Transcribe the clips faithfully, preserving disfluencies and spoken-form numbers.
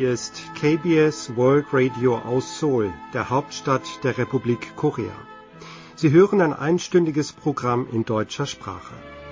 Hier ist K B S World Radio aus Seoul, der Hauptstadt der Republik Korea. Sie hören ein einstündiges Programm in deutscher Sprache.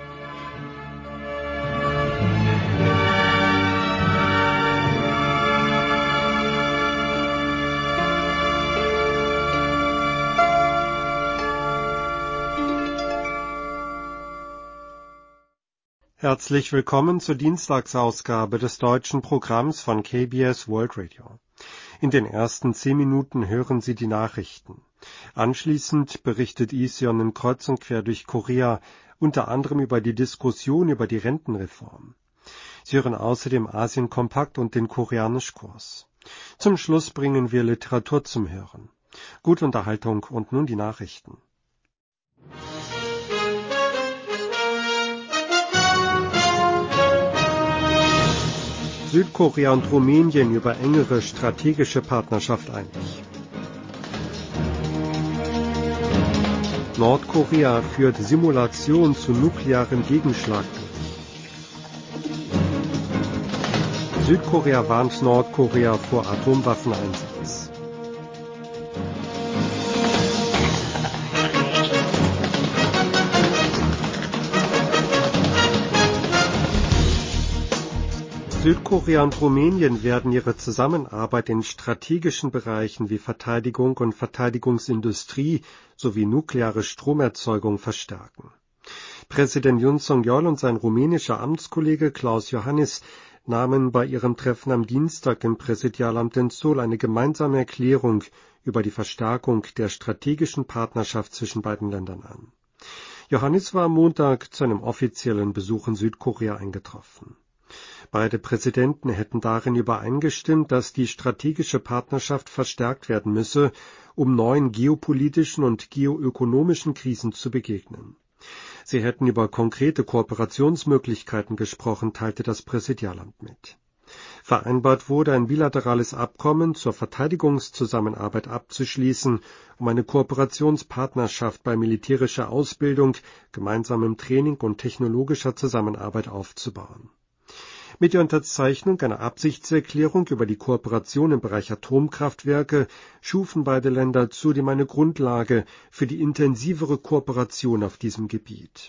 Herzlich willkommen zur Dienstagsausgabe des deutschen Programms von K B S World Radio. In den ersten zehn Minuten hören Sie die Nachrichten. Anschließend berichtet Lee Seon-in kreuz und quer durch Korea, unter anderem über die Diskussion über die Rentenreform. Sie hören außerdem Asien-Kompakt und den Koreanischkurs. Zum Schluss bringen wir Literatur zum Hören. Gute Unterhaltung und nun die Nachrichten. Südkorea und Rumänien über engere strategische Partnerschaft einig. Nordkorea führt Simulation zu nuklearem Gegenschlag durch. Südkorea warnt Nordkorea vor Atomwaffeneinsatz. Südkorea und Rumänien werden ihre Zusammenarbeit in strategischen Bereichen wie Verteidigung und Verteidigungsindustrie sowie nukleare Stromerzeugung verstärken. Präsident Yoon Suk-yeol und sein rumänischer Amtskollege Klaus Iohannis nahmen bei ihrem Treffen am Dienstag im Präsidialamt in Seoul eine gemeinsame Erklärung über die Verstärkung der strategischen Partnerschaft zwischen beiden Ländern an. Iohannis war am Montag zu einem offiziellen Besuch in Südkorea eingetroffen. Beide Präsidenten hätten darin übereingestimmt, dass die strategische Partnerschaft verstärkt werden müsse, um neuen geopolitischen und geoökonomischen Krisen zu begegnen. Sie hätten über konkrete Kooperationsmöglichkeiten gesprochen, teilte das Präsidialamt mit. Vereinbart wurde, ein bilaterales Abkommen zur Verteidigungszusammenarbeit abzuschließen, um eine Kooperationspartnerschaft bei militärischer Ausbildung, gemeinsamem Training und technologischer Zusammenarbeit aufzubauen. Mit der Unterzeichnung einer Absichtserklärung über die Kooperation im Bereich Atomkraftwerke schufen beide Länder zudem eine Grundlage für die intensivere Kooperation auf diesem Gebiet.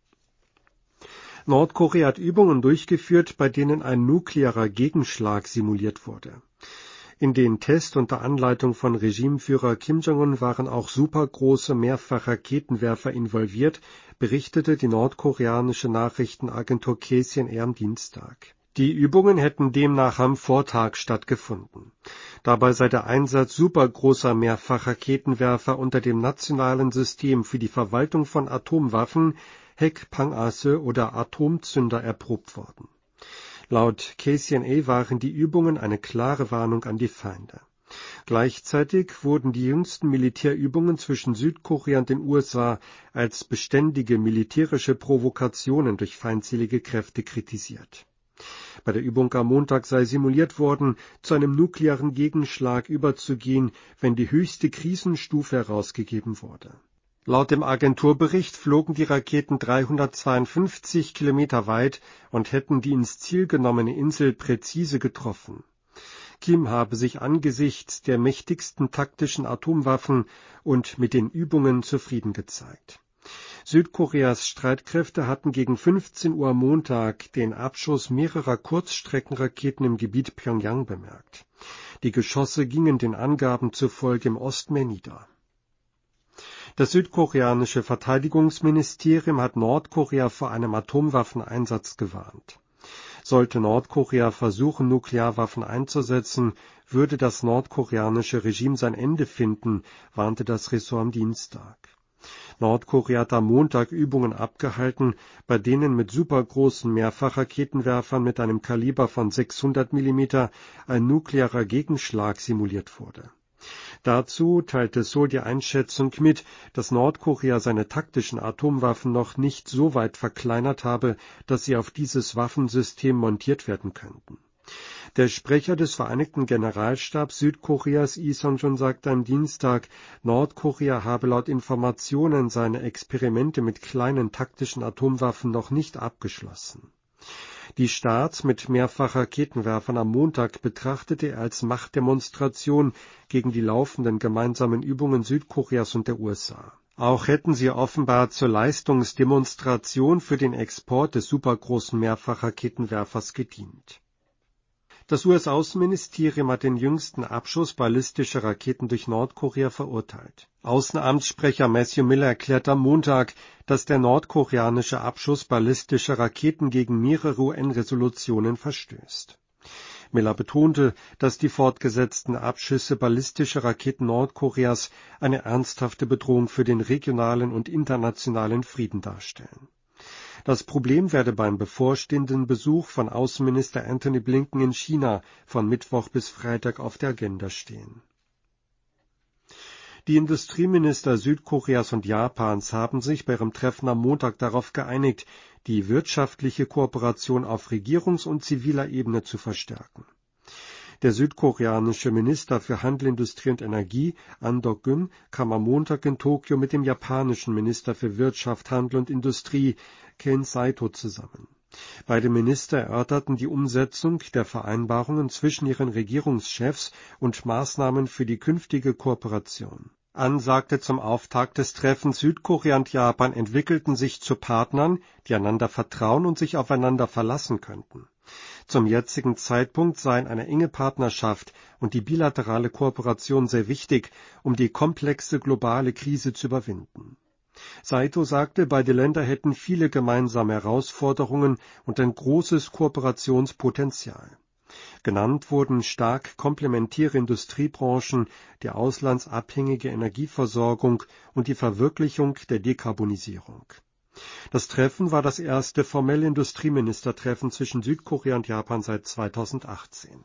Nordkorea hat Übungen durchgeführt, bei denen ein nuklearer Gegenschlag simuliert wurde. In den Tests unter Anleitung von Regimeführer Kim Jong-un waren auch supergroße Mehrfachraketenwerfer involviert, berichtete die nordkoreanische Nachrichtenagentur K C N A am Dienstag. Die Übungen hätten demnach am Vortag stattgefunden. Dabei sei der Einsatz supergroßer Mehrfachraketenwerfer unter dem nationalen System für die Verwaltung von Atomwaffen, Haekpangase oder Atomzünder erprobt worden. Laut K C N A waren die Übungen eine klare Warnung an die Feinde. Gleichzeitig wurden die jüngsten Militärübungen zwischen Südkorea und den U S A als beständige militärische Provokationen durch feindselige Kräfte kritisiert. Bei der Übung am Montag sei simuliert worden, zu einem nuklearen Gegenschlag überzugehen, wenn die höchste Krisenstufe herausgegeben wurde. Laut dem Agenturbericht flogen die Raketen dreihundertzweiundfünfzig Kilometer weit und hätten die ins Ziel genommene Insel präzise getroffen. Kim habe sich angesichts der mächtigsten taktischen Atomwaffen und mit den Übungen zufrieden gezeigt. Südkoreas Streitkräfte hatten gegen fünfzehn Uhr am Montag den Abschuss mehrerer Kurzstreckenraketen im Gebiet Pjöngjang bemerkt. Die Geschosse gingen den Angaben zufolge im Ostmeer nieder. Das südkoreanische Verteidigungsministerium hat Nordkorea vor einem Atomwaffeneinsatz gewarnt. Sollte Nordkorea versuchen, Nuklearwaffen einzusetzen, würde das nordkoreanische Regime sein Ende finden, warnte das Ressort am Dienstag. Nordkorea hat am Montag Übungen abgehalten, bei denen mit supergroßen Mehrfachraketenwerfern mit einem Kaliber von sechshundert Millimeter ein nuklearer Gegenschlag simuliert wurde. Dazu teilte Seoul die Einschätzung mit, dass Nordkorea seine taktischen Atomwaffen noch nicht so weit verkleinert habe, dass sie auf dieses Waffensystem montiert werden könnten. Der Sprecher des Vereinigten Generalstabs Südkoreas, Lee Sung-jun, sagte am Dienstag, Nordkorea habe laut Informationen seine Experimente mit kleinen taktischen Atomwaffen noch nicht abgeschlossen. Die Start mit Mehrfachraketenwerfern am Montag betrachtete er als Machtdemonstration gegen die laufenden gemeinsamen Übungen Südkoreas und der U S A. Auch hätten sie offenbar zur Leistungsdemonstration für den Export des supergroßen Mehrfachraketenwerfers gedient. Das U S-Außenministerium hat den jüngsten Abschuss ballistischer Raketen durch Nordkorea verurteilt. Außenamtssprecher Matthew Miller erklärt am Montag, dass der nordkoreanische Abschuss ballistischer Raketen gegen mehrere U N-Resolutionen verstößt. Miller betonte, dass die fortgesetzten Abschüsse ballistischer Raketen Nordkoreas eine ernsthafte Bedrohung für den regionalen und internationalen Frieden darstellen. Das Problem werde beim bevorstehenden Besuch von Außenminister Antony Blinken in China von Mittwoch bis Freitag auf der Agenda stehen. Die Industrieminister Südkoreas und Japans haben sich bei ihrem Treffen am Montag darauf geeinigt, die wirtschaftliche Kooperation auf Regierungs- und ziviler Ebene zu verstärken. Der südkoreanische Minister für Handel, Industrie und Energie, An Dok-gun, kam am Montag in Tokio mit dem japanischen Minister für Wirtschaft, Handel und Industrie, Ken Saito, zusammen. Beide Minister erörterten die Umsetzung der Vereinbarungen zwischen ihren Regierungschefs und Maßnahmen für die künftige Kooperation. An sagte zum Auftakt des Treffens, Südkorea und Japan entwickelten sich zu Partnern, die einander vertrauen und sich aufeinander verlassen könnten. Zum jetzigen Zeitpunkt seien eine enge Partnerschaft und die bilaterale Kooperation sehr wichtig, um die komplexe globale Krise zu überwinden. Saito sagte, beide Länder hätten viele gemeinsame Herausforderungen und ein großes Kooperationspotenzial. Genannt wurden stark komplementäre Industriebranchen, die auslandsabhängige Energieversorgung und die Verwirklichung der Dekarbonisierung. Das Treffen war das erste formelle Industrieministertreffen zwischen Südkorea und Japan seit zweitausendachtzehn.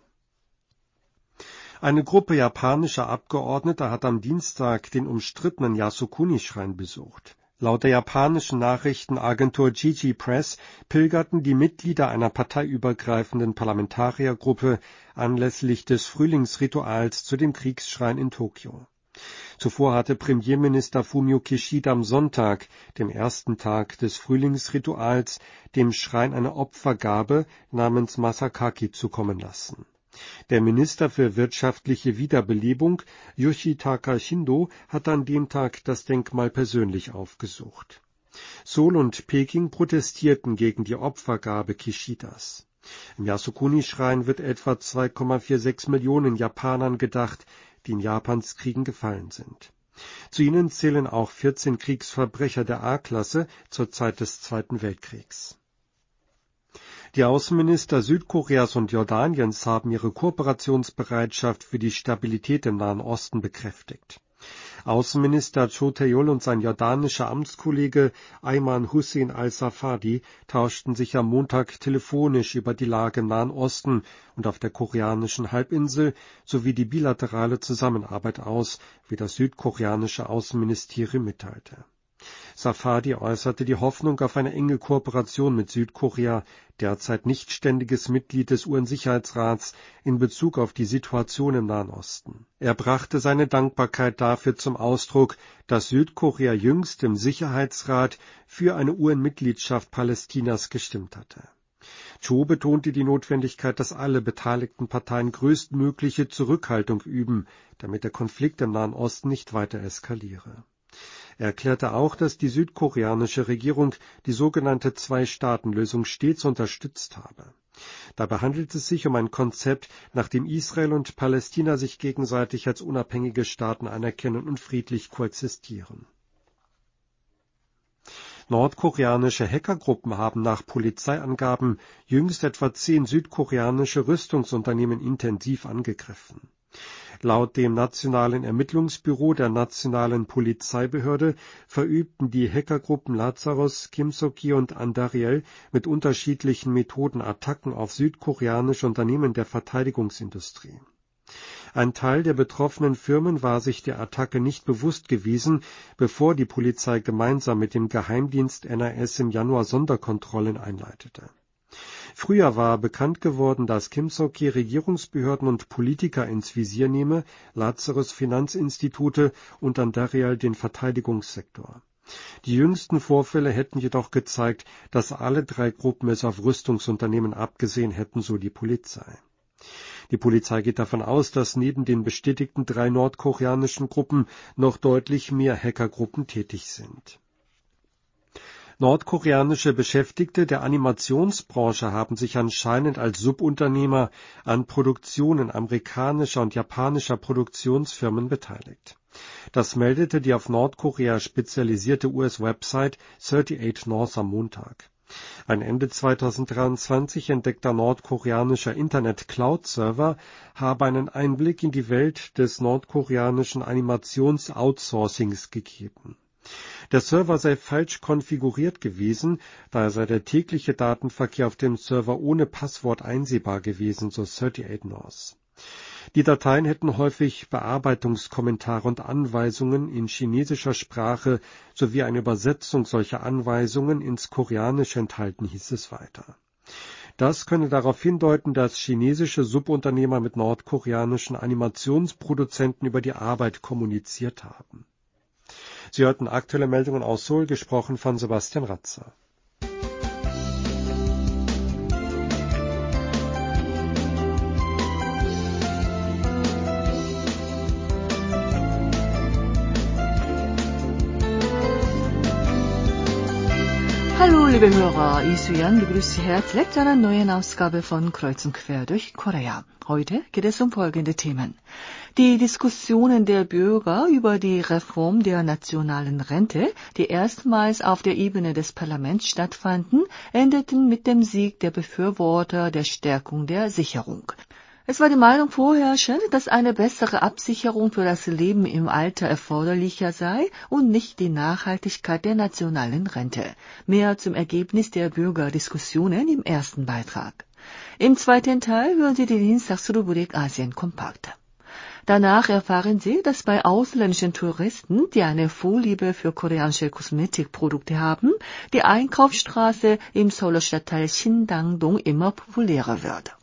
Eine Gruppe japanischer Abgeordneter hat am Dienstag den umstrittenen Yasukuni-Schrein besucht. Laut der japanischen Nachrichtenagentur Jiji Press pilgerten die Mitglieder einer parteiübergreifenden Parlamentariergruppe anlässlich des Frühlingsrituals zu dem Kriegsschrein in Tokio. Zuvor hatte Premierminister Fumio Kishida am Sonntag, dem ersten Tag des Frühlingsrituals, dem Schrein eine Opfergabe namens Masakaki zukommen lassen. Der Minister für wirtschaftliche Wiederbelebung, Yoshitaka Shindo, hat an dem Tag das Denkmal persönlich aufgesucht. Seoul und Peking protestierten gegen die Opfergabe Kishidas. Im Yasukuni-Schrein wird etwa zwei Komma sechsundvierzig Millionen Japanern gedacht, die in Japans Kriegen gefallen sind. Zu ihnen zählen auch vierzehn Kriegsverbrecher der A-Klasse zur Zeit des Zweiten Weltkriegs. Die Außenminister Südkoreas und Jordaniens haben ihre Kooperationsbereitschaft für die Stabilität im Nahen Osten bekräftigt. Außenminister Cho Tae-yul und sein jordanischer Amtskollege Ayman Hussein al-Safadi tauschten sich am Montag telefonisch über die Lage im Nahen Osten und auf der koreanischen Halbinsel sowie die bilaterale Zusammenarbeit aus, wie das südkoreanische Außenministerium mitteilte. Safadi äußerte die Hoffnung auf eine enge Kooperation mit Südkorea, derzeit nicht ständiges Mitglied des U N-Sicherheitsrats, in Bezug auf die Situation im Nahen Osten. Er brachte seine Dankbarkeit dafür zum Ausdruck, dass Südkorea jüngst im Sicherheitsrat für eine U N-Mitgliedschaft Palästinas gestimmt hatte. Cho betonte die Notwendigkeit, dass alle beteiligten Parteien größtmögliche Zurückhaltung üben, damit der Konflikt im Nahen Osten nicht weiter eskaliere. Er erklärte auch, dass die südkoreanische Regierung die sogenannte Zwei-Staaten-Lösung stets unterstützt habe. Dabei handelt es sich um ein Konzept, nach dem Israel und Palästina sich gegenseitig als unabhängige Staaten anerkennen und friedlich koexistieren. Nordkoreanische Hackergruppen haben nach Polizeiangaben jüngst etwa zehn südkoreanische Rüstungsunternehmen intensiv angegriffen. Laut dem Nationalen Ermittlungsbüro der Nationalen Polizeibehörde verübten die Hackergruppen Lazarus, Kimseok-gi und Andariel mit unterschiedlichen Methoden Attacken auf südkoreanische Unternehmen der Verteidigungsindustrie. Ein Teil der betroffenen Firmen war sich der Attacke nicht bewusst gewesen, bevor die Polizei gemeinsam mit dem Geheimdienst N I S im Januar Sonderkontrollen einleitete. Früher war bekannt geworden, dass Kimseok-gi Regierungsbehörden und Politiker ins Visier nehme, Lazarus Finanzinstitute und Andariel den Verteidigungssektor. Die jüngsten Vorfälle hätten jedoch gezeigt, dass alle drei Gruppen es auf Rüstungsunternehmen abgesehen hätten, so die Polizei. Die Polizei geht davon aus, dass neben den bestätigten drei nordkoreanischen Gruppen noch deutlich mehr Hackergruppen tätig sind. Nordkoreanische Beschäftigte der Animationsbranche haben sich anscheinend als Subunternehmer an Produktionen amerikanischer und japanischer Produktionsfirmen beteiligt. Das meldete die auf Nordkorea spezialisierte U S-Website achtundachtzig North am Montag. Ein Ende zweitausenddreiundzwanzig entdeckter nordkoreanischer Internet-Cloud-Server habe einen Einblick in die Welt des nordkoreanischen Animations-Outsourcings gegeben. Der Server sei falsch konfiguriert gewesen, daher sei der tägliche Datenverkehr auf dem Server ohne Passwort einsehbar gewesen, so achtundachtzig North. Die Dateien hätten häufig Bearbeitungskommentare und Anweisungen in chinesischer Sprache sowie eine Übersetzung solcher Anweisungen ins Koreanische enthalten, hieß es weiter. Das könne darauf hindeuten, dass chinesische Subunternehmer mit nordkoreanischen Animationsproduzenten über die Arbeit kommuniziert haben. Sie hörten aktuelle Meldungen aus Seoul, gesprochen von Sebastian Ratzer. Hallo liebe Hörer, Isuyan begrüßt Sie herzlich zu einer neuen Ausgabe von Kreuz und Quer durch Korea. Heute geht es um folgende Themen. Die Diskussionen der Bürger über die Reform der nationalen Rente, die erstmals auf der Ebene des Parlaments stattfanden, endeten mit dem Sieg der Befürworter der Stärkung der Sicherung. Es war die Meinung vorherrschend, dass eine bessere Absicherung für das Leben im Alter erforderlicher sei und nicht die Nachhaltigkeit der nationalen Rente. Mehr zum Ergebnis der Bürgerdiskussionen im ersten Beitrag. Im zweiten Teil hören Sie die Dienstagsrubrik Asien Kompakt. Danach erfahren Sie, dass bei ausländischen Touristen, die eine Vorliebe für koreanische Kosmetikprodukte haben, die Einkaufsstraße im Seouler Stadtteil Sindang-dong immer populärer wird.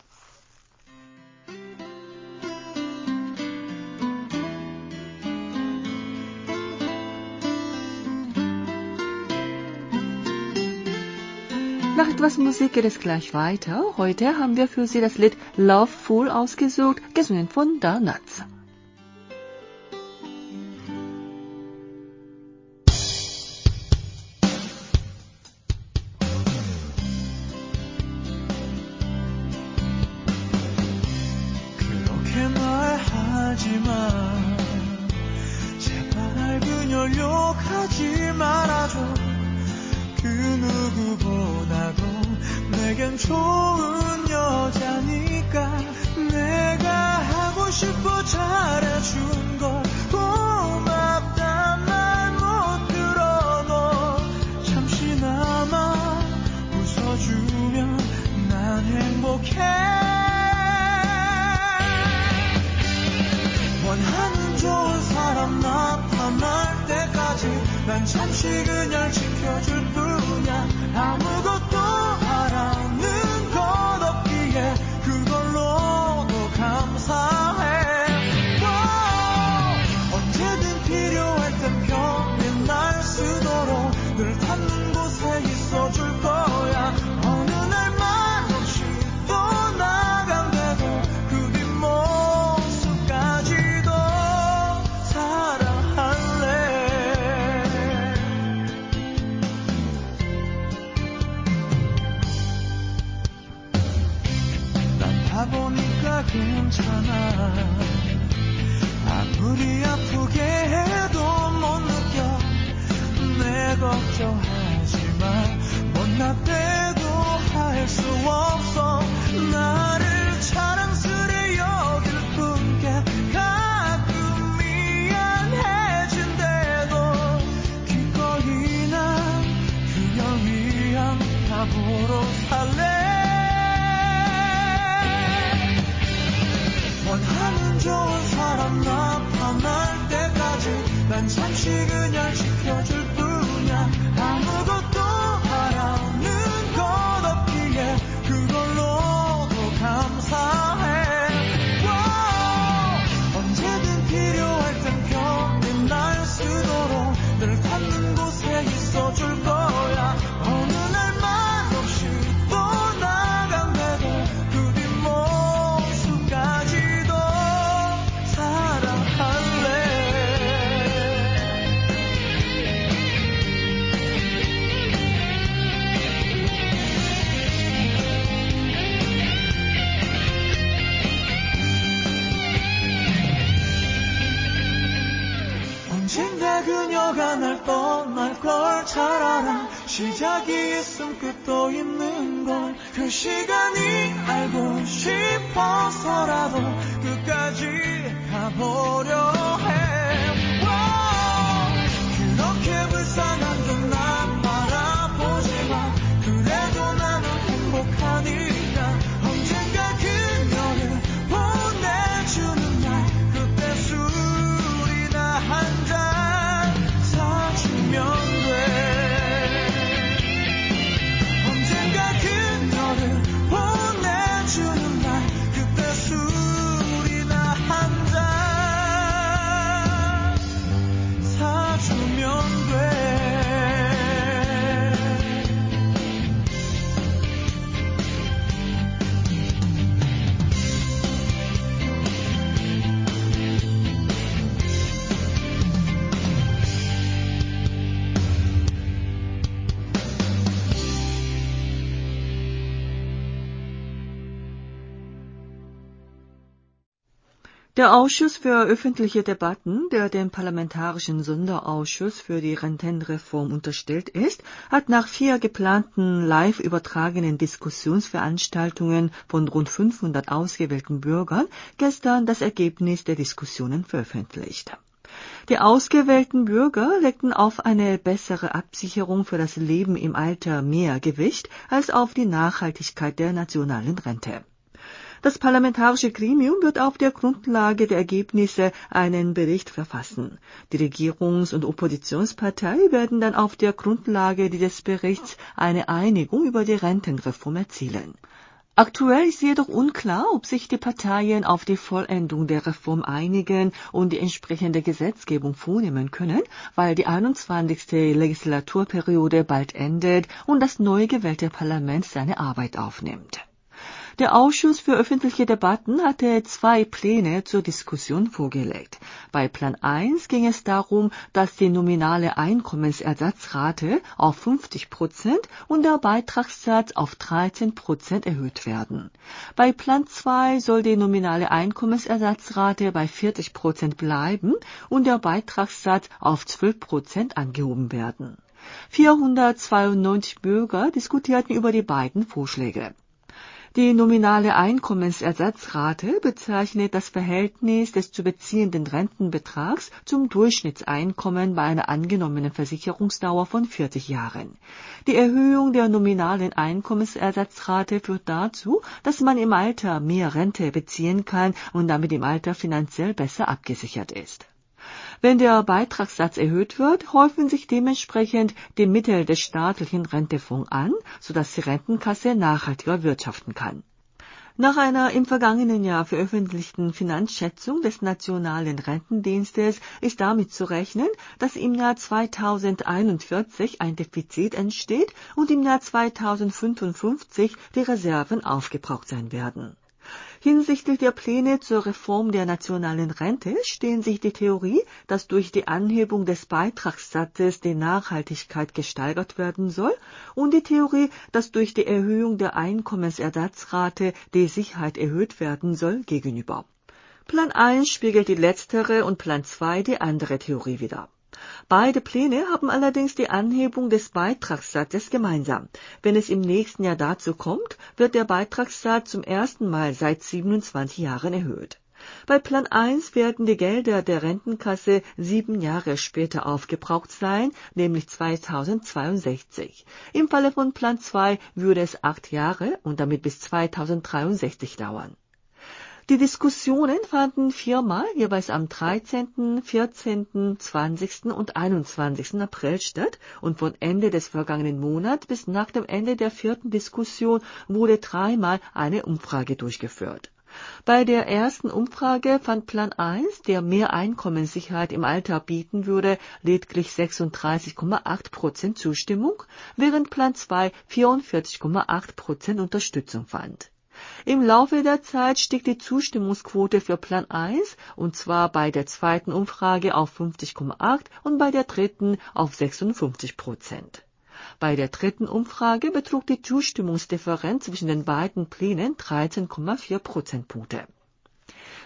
Nach etwas Musik geht es gleich weiter. Heute haben wir für Sie das Lied Loveful ausgesucht, gesungen von The Nuts. 좋은 여자니까 내가 하고 싶어 잘해준 걸 고맙단 말 못 들어 너 잠시나마 웃어주면 난 행복해 원하는 좋은 사람 나타날 때까지 난 잠시 그냥 지켜줄 뿐이야 아무것도 하라는 것 없기에 그걸로도 감사해 wow, 언제든 필요할 땐 편히 날 쓰도록 늘 닿는 곳에 있어줄 거야 어느 날 말없이 또 나간대도 그 뒷모습까지도 사랑할래 보니까 괜찮아 아무리 아프게 해도 못 느껴 내 걱정하지만 못났대도 할 수 없어 나를 자랑스레 여길 뿐게 가끔 미안해진대도 기꺼이 난 그녀 위한 바보로 살래 원하는 좋은 사람 나타날 때까지 난 잠시 그냥 지켜줄 뿐이야 아무것도 하라는 것 없기에 그걸로도 감사해 wow, 언제든 필요할 땐 편히 날 쓰도록 늘 닿는 곳 시작이 있음 끝도 있는 걸 그 시간이 알고 싶어서라도 끝까지 가보려 해 그렇게 불쌍한 듯 난 바라보지만 그래도 나는 행복하니까 언젠가 그녀를 보내주는 날 그때 술이나 한잔 사주면 돼 언젠가 그녀를 보내주는 날 그때 술이나 한잔 사주면 돼 Der Ausschuss für öffentliche Debatten, der dem Parlamentarischen Sonderausschuss für die Rentenreform unterstellt ist, hat nach vier geplanten live übertragenen Diskussionsveranstaltungen von rund fünfhundert ausgewählten Bürgern gestern das Ergebnis der Diskussionen veröffentlicht. Die ausgewählten Bürger legten auf eine bessere Absicherung für das Leben im Alter mehr Gewicht als auf die Nachhaltigkeit der nationalen Rente. Das parlamentarische Gremium wird auf der Grundlage der Ergebnisse einen Bericht verfassen. Die Regierungs- und Oppositionspartei werden dann auf der Grundlage dieses Berichts eine Einigung über die Rentenreform erzielen. Aktuell ist jedoch unklar, ob sich die Parteien auf die Vollendung der Reform einigen und die entsprechende Gesetzgebung vornehmen können, weil die einundzwanzigste Legislaturperiode bald endet und das neu gewählte Parlament seine Arbeit aufnimmt. Der Ausschuss für öffentliche Debatten hatte zwei Pläne zur Diskussion vorgelegt. Bei Plan eins ging es darum, dass die nominale Einkommensersatzrate auf fünfzig Prozent und der Beitragssatz auf dreizehn Prozent erhöht werden. Bei Plan zwei soll die nominale Einkommensersatzrate bei vierzig Prozent bleiben und der Beitragssatz auf zwölf Prozent angehoben werden. vierhundertzweiundneunzig Bürger diskutierten über die beiden Vorschläge. Die nominale Einkommensersatzrate bezeichnet das Verhältnis des zu beziehenden Rentenbetrags zum Durchschnittseinkommen bei einer angenommenen Versicherungsdauer von vierzig Jahren. Die Erhöhung der nominalen Einkommensersatzrate führt dazu, dass man im Alter mehr Rente beziehen kann und damit im Alter finanziell besser abgesichert ist. Wenn der Beitragssatz erhöht wird, häufen sich dementsprechend die Mittel des staatlichen Rentefonds an, sodass die Rentenkasse nachhaltiger wirtschaften kann. Nach einer im vergangenen Jahr veröffentlichten Finanzschätzung des Nationalen Rentendienstes ist damit zu rechnen, dass im Jahr zweitausendeinundvierzig ein Defizit entsteht und im Jahr zweitausendfünfundfünfzig die Reserven aufgebraucht sein werden. Hinsichtlich der Pläne zur Reform der nationalen Rente stehen sich die Theorie, dass durch die Anhebung des Beitragssatzes die Nachhaltigkeit gesteigert werden soll, und die Theorie, dass durch die Erhöhung der Einkommensersatzrate die Sicherheit erhöht werden soll, gegenüber. Plan eins spiegelt die letztere und Plan zwei die andere Theorie wider. Beide Pläne haben allerdings die Anhebung des Beitragssatzes gemeinsam. Wenn es im nächsten Jahr dazu kommt, wird der Beitragssatz zum ersten Mal seit siebenundzwanzig Jahren erhöht. Bei Plan eins werden die Gelder der Rentenkasse sieben Jahre später aufgebraucht sein, nämlich zweitausendzweiundsechzig. Im Falle von Plan zwei würde es acht Jahre und damit bis zweitausenddreiundsechzig dauern. Die Diskussionen fanden viermal, jeweils am dreizehnten, vierzehnten, zwanzigsten und einundzwanzigsten April statt, und von Ende des vergangenen Monats bis nach dem Ende der vierten Diskussion wurde dreimal eine Umfrage durchgeführt. Bei der ersten Umfrage fand Plan eins, der mehr Einkommenssicherheit im Alter bieten würde, lediglich sechsunddreißig Komma acht Prozent Zustimmung, während Plan zwei vierundvierzig Komma acht Prozent Unterstützung fand. Im Laufe der Zeit stieg die Zustimmungsquote für Plan eins, und zwar bei der zweiten Umfrage auf fünfzig Komma acht und bei der dritten auf sechsundfünfzig Prozent. Bei der dritten Umfrage betrug die Zustimmungsdifferenz zwischen den beiden Plänen dreizehn Komma vier Prozentpunkte.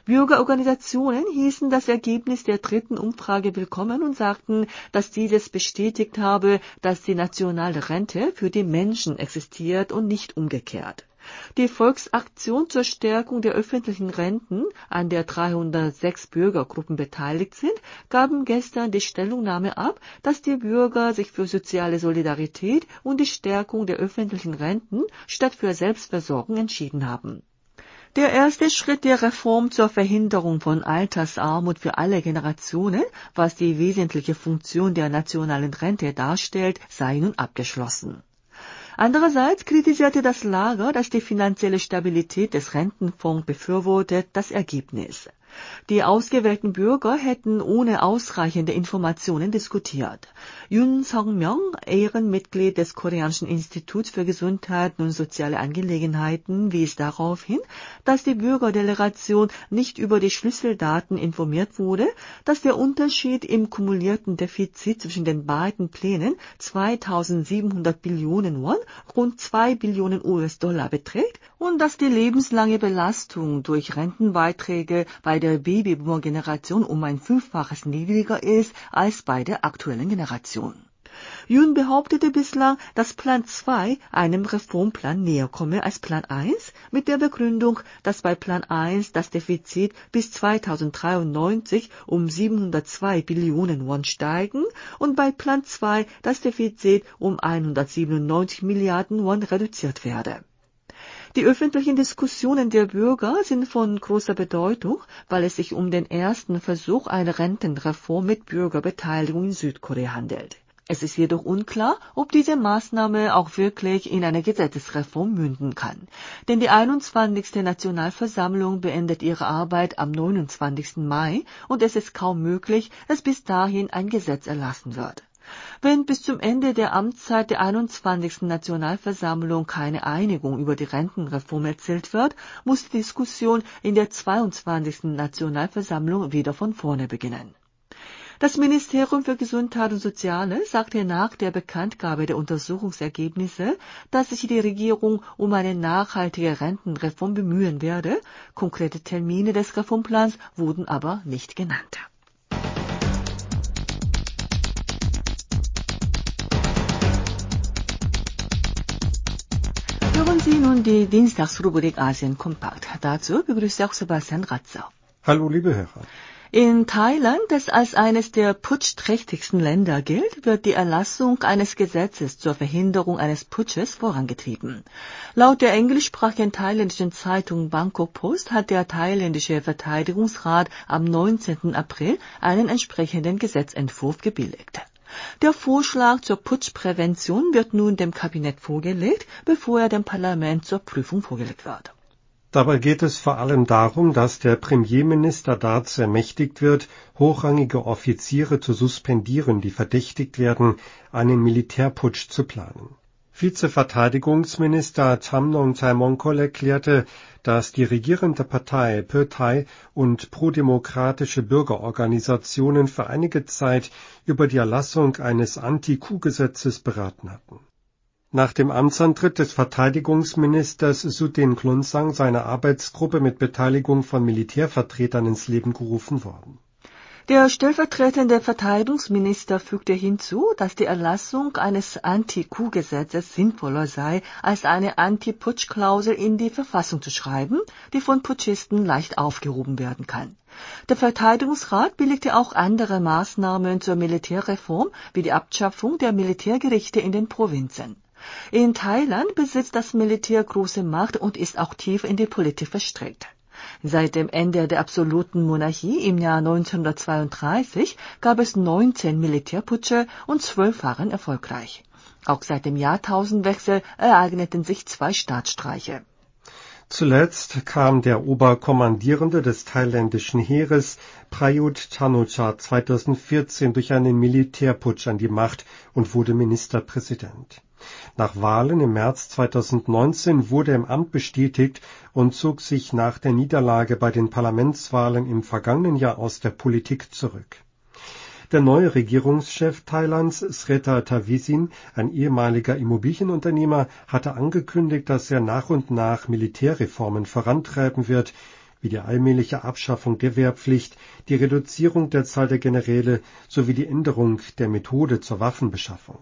Bürgerorganisationen hießen das Ergebnis der dritten Umfrage willkommen und sagten, dass dieses bestätigt habe, dass die nationale Rente für die Menschen existiert und nicht umgekehrt. Die Volksaktion zur Stärkung der öffentlichen Renten, an der dreihundertsechs Bürgergruppen beteiligt sind, gaben gestern die Stellungnahme ab, dass die Bürger sich für soziale Solidarität und die Stärkung der öffentlichen Renten statt für Selbstversorgung entschieden haben. Der erste Schritt der Reform zur Verhinderung von Altersarmut für alle Generationen, was die wesentliche Funktion der nationalen Rente darstellt, sei nun abgeschlossen. Andererseits kritisierte das Lager, das die finanzielle Stabilität des Rentenfonds befürwortet, das Ergebnis. Die ausgewählten Bürger hätten ohne ausreichende Informationen diskutiert. Yoon Sung-myung, Ehrenmitglied des Koreanischen Instituts für Gesundheit und soziale Angelegenheiten, wies darauf hin, dass die Bürgerdelegation nicht über die Schlüsseldaten informiert wurde, dass der Unterschied im kumulierten Defizit zwischen den beiden Plänen zweitausendsiebenhundert Billionen Won, rund zwei Billionen U S-Dollar beträgt und dass die lebenslange Belastung durch Rentenbeiträge bei der Babyboomer-Generation um ein Fünffaches niedriger ist als bei der aktuellen Generation. Yoon behauptete bislang, dass Plan zwei einem Reformplan näher komme als Plan eins, mit der Begründung, dass bei Plan eins das Defizit bis zweitausenddreiundneunzig um siebenhundertzwei Billionen Won steigen und bei Plan zwei das Defizit um hundertsiebenundneunzig Milliarden Won reduziert werde. Die öffentlichen Diskussionen der Bürger sind von großer Bedeutung, weil es sich um den ersten Versuch einer Rentenreform mit Bürgerbeteiligung in Südkorea handelt. Es ist jedoch unklar, ob diese Maßnahme auch wirklich in eine Gesetzesreform münden kann. Denn die einundzwanzigste Nationalversammlung beendet ihre Arbeit am neunundzwanzigsten Mai und es ist kaum möglich, dass bis dahin ein Gesetz erlassen wird. Wenn bis zum Ende der Amtszeit der einundzwanzigsten Nationalversammlung keine Einigung über die Rentenreform erzielt wird, muss die Diskussion in der zweiundzwanzigsten Nationalversammlung wieder von vorne beginnen. Das Ministerium für Gesundheit und Soziales sagte nach der Bekanntgabe der Untersuchungsergebnisse, dass sich die Regierung um eine nachhaltige Rentenreform bemühen werde. Konkrete Termine des Reformplans wurden aber nicht genannt. Hören Sie nun die Dienstagsrubrik Asien Kompakt. Dazu begrüßt auch Sebastian Ratzer. Hallo, liebe Hörer. In Thailand, das als eines der putschträchtigsten Länder gilt, wird die Erlassung eines Gesetzes zur Verhinderung eines Putsches vorangetrieben. Laut der englischsprachigen thailändischen Zeitung Bangkok Post hat der thailändische Verteidigungsrat am neunzehnten April einen entsprechenden Gesetzentwurf gebilligt. Der Vorschlag zur Putschprävention wird nun dem Kabinett vorgelegt, bevor er dem Parlament zur Prüfung vorgelegt wird. Dabei geht es vor allem darum, dass der Premierminister dazu ermächtigt wird, hochrangige Offiziere zu suspendieren, die verdächtigt werden, einen Militärputsch zu planen. Vizeverteidigungsminister Thamnong Chaimongkol erklärte, dass die regierende Partei Pheu Thai und prodemokratische Bürgerorganisationen für einige Zeit über die Erlassung eines Anti-Coup-Gesetzes beraten hatten. Nach dem Amtsantritt des Verteidigungsministers Sutin Klungsang seine Arbeitsgruppe mit Beteiligung von Militärvertretern ins Leben gerufen worden. Der stellvertretende Verteidigungsminister fügte hinzu, dass die Erlassung eines Anti-Coup-Gesetzes sinnvoller sei, als eine Anti-Putsch-Klausel in die Verfassung zu schreiben, die von Putschisten leicht aufgehoben werden kann. Der Verteidigungsrat billigte auch andere Maßnahmen zur Militärreform, wie die Abschaffung der Militärgerichte in den Provinzen. In Thailand besitzt das Militär große Macht und ist auch tief in die Politik verstrickt. Seit dem Ende der absoluten Monarchie im Jahr neunzehnhundertzweiunddreißig gab es neunzehn Militärputsche und zwölf waren erfolgreich. Auch seit dem Jahrtausendwechsel ereigneten sich zwei Staatsstreiche. Zuletzt kam der Oberkommandierende des thailändischen Heeres, Prayut Chan-o-cha, zweitausendvierzehn durch einen Militärputsch an die Macht und wurde Ministerpräsident. Nach Wahlen im März zweitausendneunzehn wurde er im Amt bestätigt und zog sich nach der Niederlage bei den Parlamentswahlen im vergangenen Jahr aus der Politik zurück. Der neue Regierungschef Thailands, Srettha Thavisin, ein ehemaliger Immobilienunternehmer, hatte angekündigt, dass er nach und nach Militärreformen vorantreiben wird, wie die allmähliche Abschaffung der Wehrpflicht, die Reduzierung der Zahl der Generäle sowie die Änderung der Methode zur Waffenbeschaffung.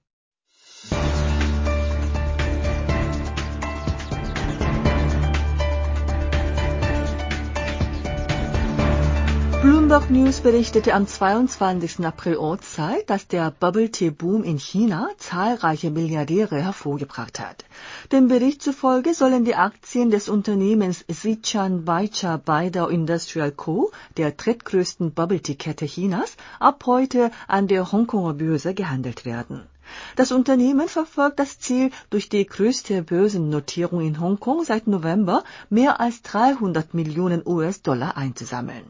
Bloomberg News berichtete am zweiundzwanzigsten April Ortszeit, dass der Bubble-Tea-Boom in China zahlreiche Milliardäre hervorgebracht hat. Dem Bericht zufolge sollen die Aktien des Unternehmens Zhichuan Baicha Baidao Industrial Co., der drittgrößten Bubble-Tea-Kette Chinas, ab heute an der Hongkonger Börse gehandelt werden. Das Unternehmen verfolgt das Ziel, durch die größte Börsennotierung in Hongkong seit November mehr als dreihundert Millionen US-Dollar einzusammeln.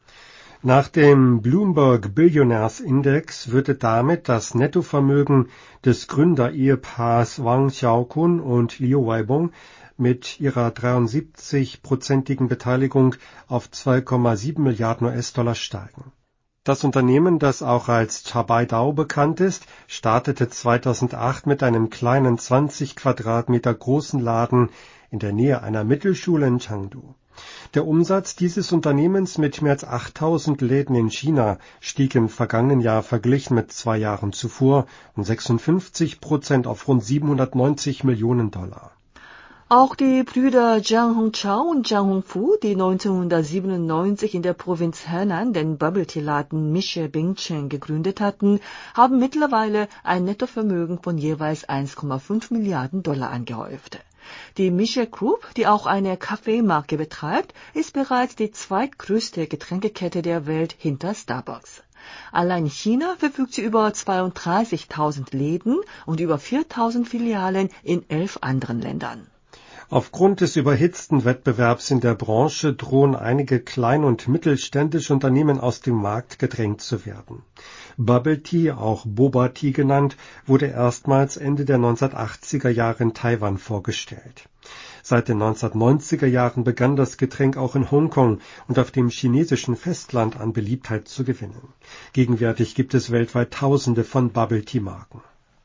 Nach dem Bloomberg Billionaires Index würde damit das Nettovermögen des Gründerehepaars Wang Xiaokun und Liu Weibong mit ihrer dreiundsiebzig-prozentigen Beteiligung auf zwei Komma sieben Milliarden US-Dollar steigen. Das Unternehmen, das auch als Chabaidao bekannt ist, startete zweitausendacht mit einem kleinen zwanzig Quadratmeter großen Laden in der Nähe einer Mittelschule in Chengdu. Der Umsatz dieses Unternehmens mit mehr als achttausend Läden in China stieg im vergangenen Jahr verglichen mit zwei Jahren zuvor um sechsundfünfzig Prozent auf rund siebenhundertneunzig Millionen Dollar. Auch die Brüder Zhang Hongchao und Zhang Hongfu, die neunzehnhundertsiebenundneunzig in der Provinz Henan den Bubble-Tea-Laden Mische Bingchen gegründet hatten, haben mittlerweile ein Nettovermögen von jeweils eins Komma fünf Milliarden Dollar angehäuft. Die Mische Group, die auch eine Kaffeemarke betreibt, ist bereits die zweitgrößte Getränkekette der Welt hinter Starbucks. Allein in China verfügt sie über zweiunddreißigtausend Läden und über viertausend Filialen in elf anderen Ländern. Aufgrund des überhitzten Wettbewerbs in der Branche drohen einige klein- und mittelständische Unternehmen aus dem Markt gedrängt zu werden. Bubble Tea, auch Boba Tea genannt, wurde erstmals Ende der neunzehnhundertachtziger Jahre in Taiwan vorgestellt. Seit den neunzehnhundertneunziger Jahren begann das Getränk auch in Hongkong und auf dem chinesischen Festland an Beliebtheit zu gewinnen. Gegenwärtig gibt es weltweit Tausende von Bubble Tea Marken.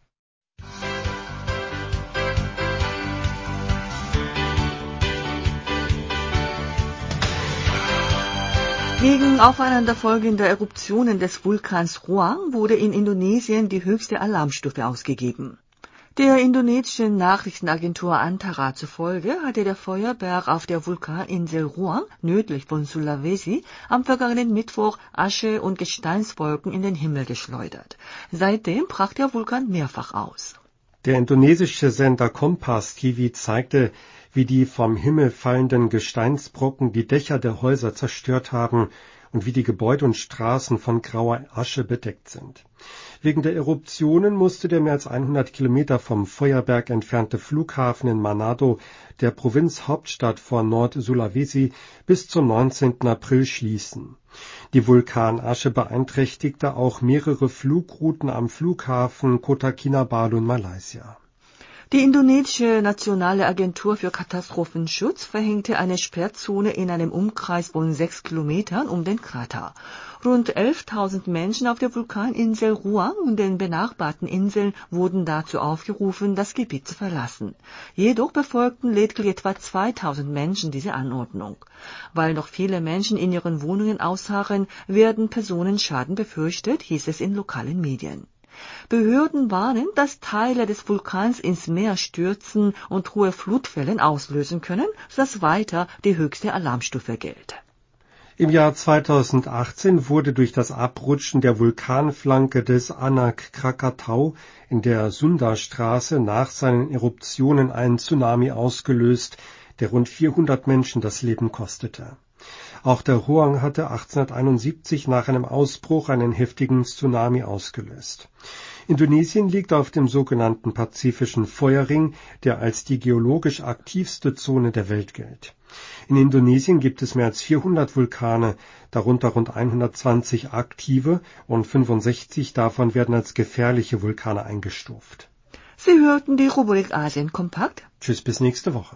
Wegen aufeinanderfolgender Eruptionen des Vulkans Ruang wurde in Indonesien die höchste Alarmstufe ausgegeben. Der indonesischen Nachrichtenagentur Antara zufolge hatte der Feuerberg auf der Vulkaninsel Ruang nördlich von Sulawesi am vergangenen Mittwoch Asche und Gesteinswolken in den Himmel geschleudert. Seitdem brach der Vulkan mehrfach aus. Der indonesische Sender Kompas T V zeigte, wie die vom Himmel fallenden Gesteinsbrocken die Dächer der Häuser zerstört haben und wie die Gebäude und Straßen von grauer Asche bedeckt sind. Wegen der Eruptionen musste der mehr als hundert Kilometer vom Feuerberg entfernte Flughafen in Manado, der Provinzhauptstadt von Nord-Sulawesi, bis zum neunzehnten April schließen. Die Vulkanasche beeinträchtigte auch mehrere Flugrouten am Flughafen Kota Kinabalu in Malaysia. Die indonesische Nationale Agentur für Katastrophenschutz verhängte eine Sperrzone in einem Umkreis von sechs Kilometern um den Krater. Rund elftausend Menschen auf der Vulkaninsel Ruang und den benachbarten Inseln wurden dazu aufgerufen, das Gebiet zu verlassen. Jedoch befolgten lediglich etwa zweitausend Menschen diese Anordnung. Weil noch viele Menschen in ihren Wohnungen ausharren, werden Personenschaden befürchtet, hieß es in lokalen Medien. Behörden warnen, dass Teile des Vulkans ins Meer stürzen und hohe Flutwellen auslösen können, sodass weiter die höchste Alarmstufe gilt. Im Jahr zweitausendachtzehn wurde durch das Abrutschen der Vulkanflanke des Anak Krakatau in der Sunda-Straße nach seinen Eruptionen ein Tsunami ausgelöst, der rund vierhundert Menschen das Leben kostete. Auch der Ruang hatte achtzehnhunderteinundsiebzig nach einem Ausbruch einen heftigen Tsunami ausgelöst. Indonesien liegt auf dem sogenannten Pazifischen Feuerring, der als die geologisch aktivste Zone der Welt gilt. In Indonesien gibt es mehr als vierhundert Vulkane, darunter rund hundertzwanzig aktive und fünfundsechzig davon werden als gefährliche Vulkane eingestuft. Sie hörten die Rubrik Asien Kompakt. Tschüss, bis nächste Woche.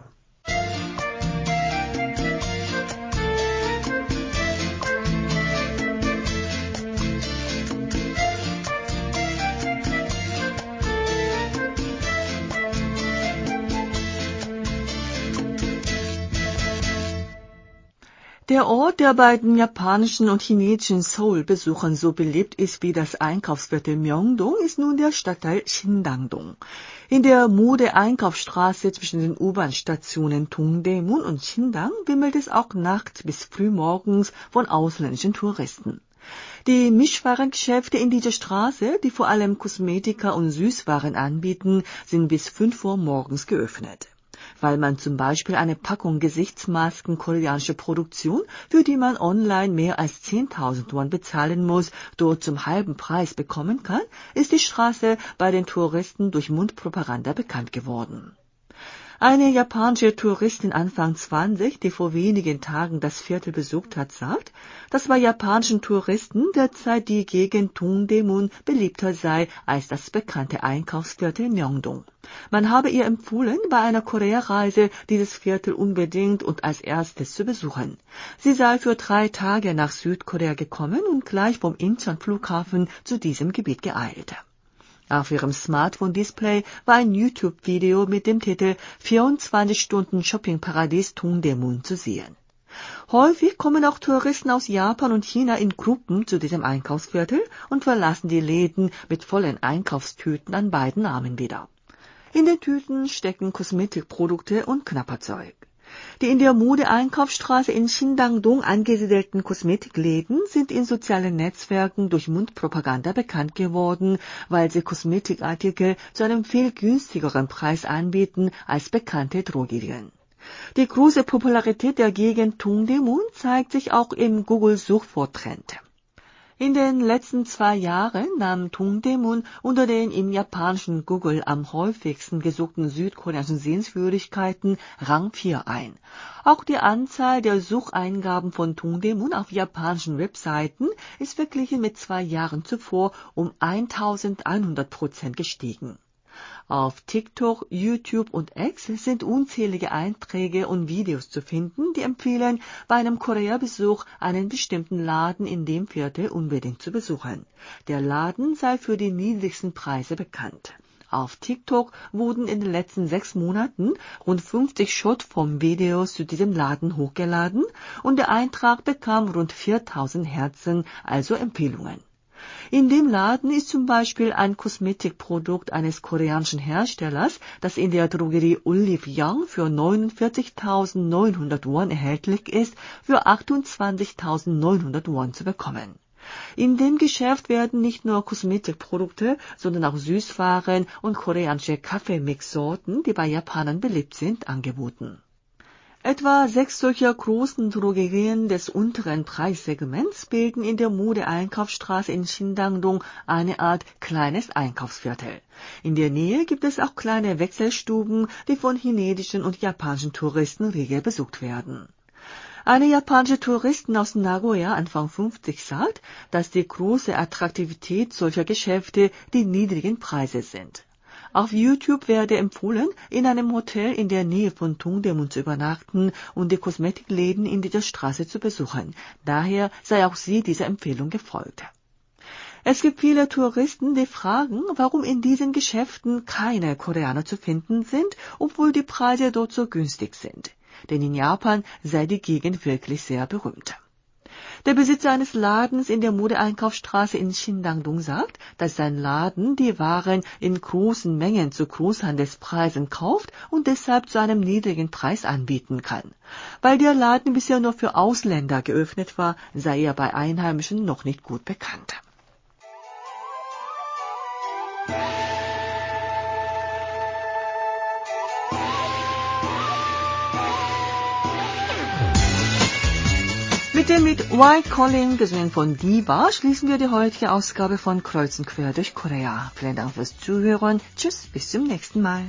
Der Ort, der bei den japanischen und chinesischen Seoul-Besuchern so beliebt ist wie das Einkaufsviertel Myeongdong, ist nun der Stadtteil Sindangdong. In der Mode-Einkaufsstraße zwischen den U-Bahn-Stationen Dongdaemun und Sindang wimmelt es auch nachts bis frühmorgens von ausländischen Touristen. Die Mischwarengeschäfte in dieser Straße, die vor allem Kosmetika und Süßwaren anbieten, sind bis fünf Uhr morgens geöffnet. Weil man zum Beispiel eine Packung Gesichtsmasken koreanischer Produktion, für die man online mehr als zehntausend Won bezahlen muss, dort zum halben Preis bekommen kann, ist die Straße bei den Touristen durch Mundpropaganda bekannt geworden. Eine japanische Touristin Anfang zwanzig, die vor wenigen Tagen das Viertel besucht hat, sagt, dass bei japanischen Touristen derzeit die Gegend Dongdaemun beliebter sei als das bekannte Einkaufsviertel Myeongdong. Man habe ihr empfohlen, bei einer Korea-Reise dieses Viertel unbedingt und als erstes zu besuchen. Sie sei für drei Tage nach Südkorea gekommen und gleich vom Incheon-Flughafen zu diesem Gebiet geeilt. Auf ihrem Smartphone-Display war ein YouTube-Video mit dem Titel vierundzwanzig Stunden Shoppingparadies Dongdaemun zu sehen. Häufig kommen auch Touristen aus Japan und China in Gruppen zu diesem Einkaufsviertel und verlassen die Läden mit vollen Einkaufstüten an beiden Armen wieder. In den Tüten stecken Kosmetikprodukte und Knabberzeug. Die in der Mode-Einkaufsstraße in Sindangdong angesiedelten Kosmetikläden sind in sozialen Netzwerken durch Mundpropaganda bekannt geworden, weil sie Kosmetikartikel zu einem viel günstigeren Preis anbieten als bekannte Drogerien. Die große Popularität der Gegend Dongdaemun zeigt sich auch im Google-Suchworttrend. In den letzten zwei Jahren nahm Dongdaemun unter den im japanischen Google am häufigsten gesuchten südkoreanischen Sehenswürdigkeiten Rang vier ein. Auch die Anzahl der Sucheingaben von Dongdaemun auf japanischen Webseiten ist verglichen mit zwei Jahren zuvor um eintausendeinhundert Prozent gestiegen. Auf TikTok, YouTube und X sind unzählige Einträge und Videos zu finden, die empfehlen, bei einem Korea-Besuch einen bestimmten Laden in dem Viertel unbedingt zu besuchen. Der Laden sei für die niedrigsten Preise bekannt. Auf TikTok wurden in den letzten sechs Monaten rund fünfzig Shortform-Videos zu diesem Laden hochgeladen und der Eintrag bekam rund viertausend Herzen, also Empfehlungen. In dem Laden ist zum Beispiel ein Kosmetikprodukt eines koreanischen Herstellers, das in der Drogerie Olive Young für neunundvierzigtausendneunhundert Won erhältlich ist, für achtundzwanzigtausendneunhundert Won zu bekommen. In dem Geschäft werden nicht nur Kosmetikprodukte, sondern auch Süßwaren und koreanische Kaffeemixsorten, die bei Japanern beliebt sind, angeboten. Etwa sechs solcher großen Drogerien des unteren Preissegments bilden in der Mode-Einkaufsstraße in Sindangdong eine Art kleines Einkaufsviertel. In der Nähe gibt es auch kleine Wechselstuben, die von chinesischen und japanischen Touristen rege besucht werden. Eine japanische Touristin aus Nagoya, Anfang fünfzig, sagt, dass die große Attraktivität solcher Geschäfte die niedrigen Preise sind. Auf YouTube werde empfohlen, in einem Hotel in der Nähe von Dongdaemun zu übernachten und die Kosmetikläden in dieser Straße zu besuchen. Daher sei auch sie dieser Empfehlung gefolgt. Es gibt viele Touristen, die fragen, warum in diesen Geschäften keine Koreaner zu finden sind, obwohl die Preise dort so günstig sind. Denn in Japan sei die Gegend wirklich sehr berühmt. Der Besitzer eines Ladens in der Mode-Einkaufsstraße in Sindangdong sagt, dass sein Laden die Waren in großen Mengen zu Großhandelspreisen kauft und deshalb zu einem niedrigen Preis anbieten kann. Weil der Laden bisher nur für Ausländer geöffnet war, sei er bei Einheimischen noch nicht gut bekannt. Mit dem Lied White Calling, gesungen von Diva, schließen wir die heutige Ausgabe von Kreuz und Quer durch Korea. Vielen Dank fürs Zuhören. Tschüss, bis zum nächsten Mal.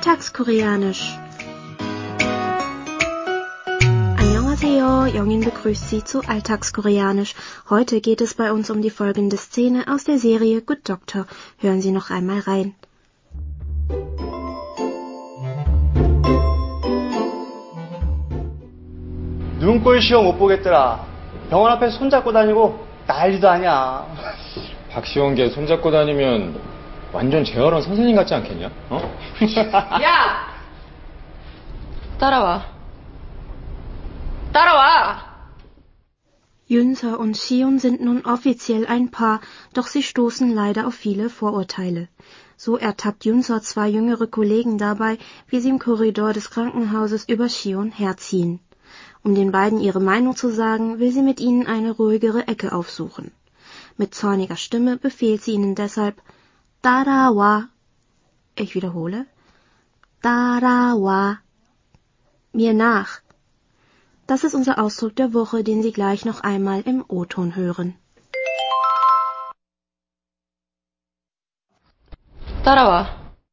Alltagskoreanisch. Annyeonghaseyo, Jongin begrüßt Sie zu Alltagskoreanisch. Heute geht es bei uns um die folgende Szene aus der Serie Good Doctor. Hören Sie noch einmal rein. 눈꼴 시험 못 보겠더라. 병원 앞에 손잡고 다니고 난리도 아니야. 박시원 걔 손잡고 다니면 완전 재활원 선생님 같지 않겠냐? 어? 야! 따라와. 따라와! Yunse und Shion sind nun offiziell ein Paar, doch sie stoßen leider auf viele Vorurteile. So ertappt Yunse zwei jüngere Kollegen dabei, wie sie im Korridor des Krankenhauses über Shion herziehen. Um den beiden ihre Meinung zu sagen, will sie mit ihnen eine ruhigere Ecke aufsuchen. Mit zorniger Stimme befehlt sie ihnen deshalb 따라와. Ich wiederhole. 따라와. Mir nach. Das ist unser Ausdruck der Woche, den Sie gleich noch einmal im O-Ton hören. 따라와.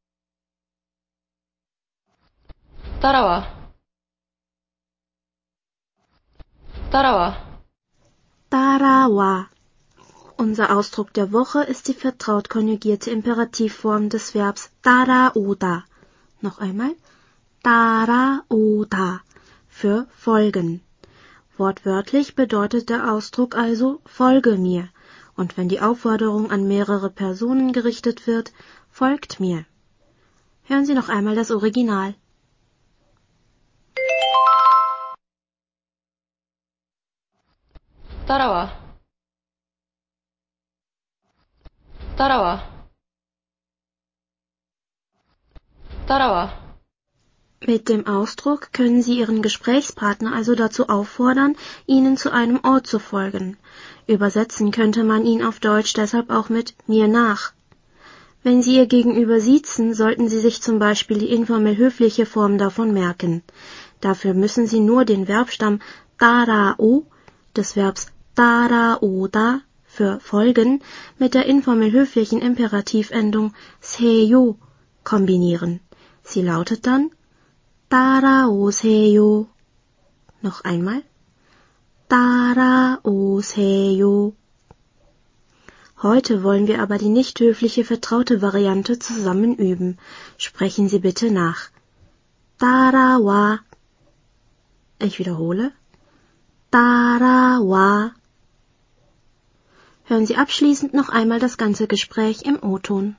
따라와. 따라와. 따라와. Unser Ausdruck der Woche ist die vertraut konjugierte Imperativform des Verbs 따라오다. Noch einmal. 따라오다. Für folgen. Wortwörtlich bedeutet der Ausdruck also folge mir. Und wenn die Aufforderung an mehrere Personen gerichtet wird, folgt mir. Hören Sie noch einmal das Original. 따라와. 따라와. 따라와. Mit dem Ausdruck können Sie Ihren Gesprächspartner also dazu auffordern, Ihnen zu einem Ort zu folgen. Übersetzen könnte man ihn auf Deutsch deshalb auch mit mir nach. Wenn Sie Ihr Gegenüber siezen, sollten Sie sich zum Beispiel die informell höfliche Form davon merken. Dafür müssen Sie nur den Verbstamm 따라오 des Verbs 따라오다 für folgen mit der informell höflichen Imperativendung 세요 kombinieren. Sie lautet dann 따라오세요. Noch einmal. 따라오세요. Heute wollen wir aber die nicht höfliche vertraute Variante zusammen üben. Sprechen Sie bitte nach. 따라와. Ich wiederhole. 따라와. Hören Sie abschließend noch einmal das ganze Gespräch im O-Ton.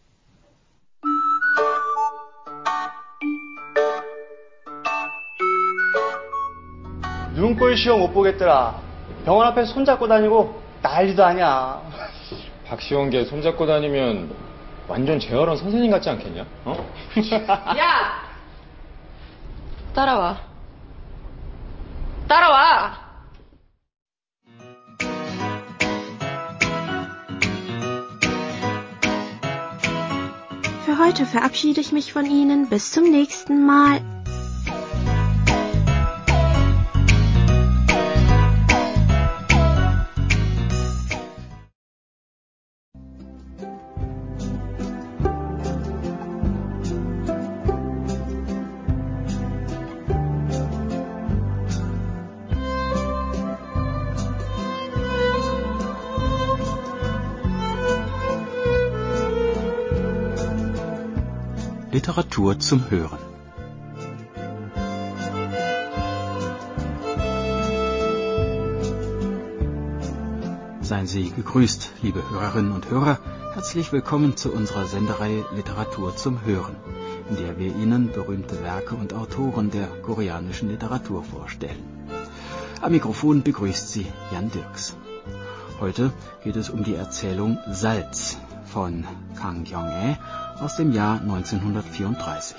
눈꼴 시험 못 보겠더라. 병원 앞에 손잡고 다니고 난리도 아니야. 박시원 걔 손잡고 다니면 완전 재활원 선생님 같지 않겠냐? 어? 야! 따라와. 따라와! Für heute verabschiede ich mich von Ihnen. Bis zum nächsten Mal. Literatur zum Hören. Seien Sie gegrüßt, liebe Hörerinnen und Hörer. Herzlich willkommen zu unserer Sendereihe Literatur zum Hören, in der wir Ihnen berühmte Werke und Autoren der koreanischen Literatur vorstellen. Am Mikrofon begrüßt Sie Jan Dirks. Heute geht es um die Erzählung Salz von Kang Kyung-ae aus dem Jahr neunzehnhundertvierunddreißig.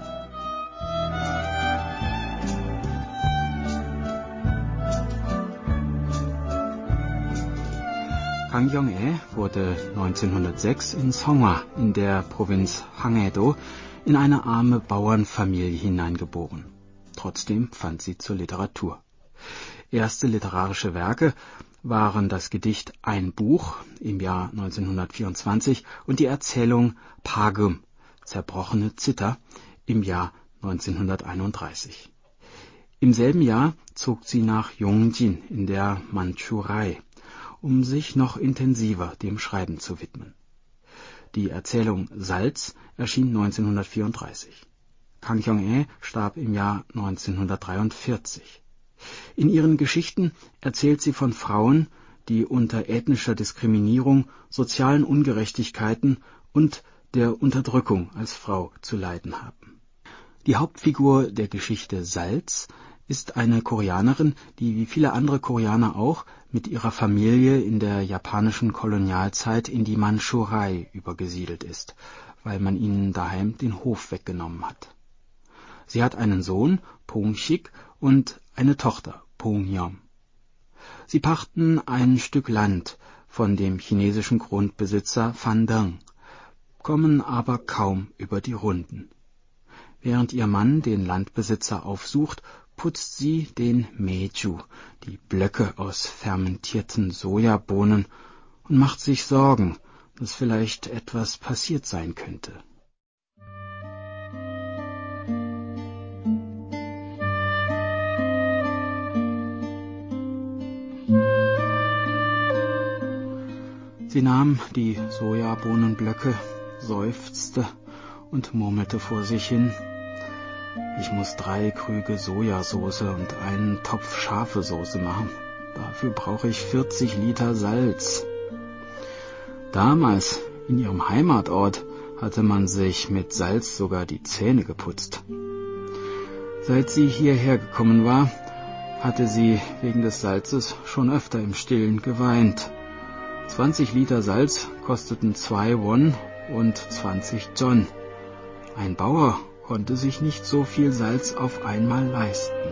Kang Kyung-ae wurde neunzehnhundertsechs in Songhwa in der Provinz Hanggae-do in eine arme Bauernfamilie hineingeboren. Trotzdem fand sie zur Literatur. Erste literarische Werke waren das Gedicht Ein Buch im Jahr neunzehnhundertvierundzwanzig und die Erzählung Pagum, zerbrochene Zither, im Jahr neunzehnhunderteinunddreißig. Im selben Jahr zog sie nach Yongjin in der Mandschurei, um sich noch intensiver dem Schreiben zu widmen. Die Erzählung Salz erschien neunzehnhundertvierunddreißig. Kang Kyung-ae starb im Jahr neunzehnhundertdreiundvierzig. In ihren Geschichten erzählt sie von Frauen, die unter ethnischer Diskriminierung, sozialen Ungerechtigkeiten und der Unterdrückung als Frau zu leiden haben. Die Hauptfigur der Geschichte Salz ist eine Koreanerin, die wie viele andere Koreaner auch mit ihrer Familie in der japanischen Kolonialzeit in die Mandschurei übergesiedelt ist, weil man ihnen daheim den Hof weggenommen hat. Sie hat einen Sohn, Pong-sik, und eine Tochter, Pong-yom. Sie pachten ein Stück Land von dem chinesischen Grundbesitzer Fan Deng, kommen aber kaum über die Runden. Während ihr Mann den Landbesitzer aufsucht, putzt sie den Meju, die Blöcke aus fermentierten Sojabohnen, und macht sich Sorgen, dass vielleicht etwas passiert sein könnte. Sie nahm die Sojabohnenblöcke, seufzte und murmelte vor sich hin: Ich muss drei Krüge Sojasauce und einen Topf scharfe Soße machen. Dafür brauche ich vierzig Liter Salz. Damals, in ihrem Heimatort, hatte man sich mit Salz sogar die Zähne geputzt. Seit sie hierher gekommen war, hatte sie wegen des Salzes schon öfter im Stillen geweint. zwanzig Liter Salz kosteten zwei Won und zwanzig John. Ein Bauer konnte sich nicht so viel Salz auf einmal leisten.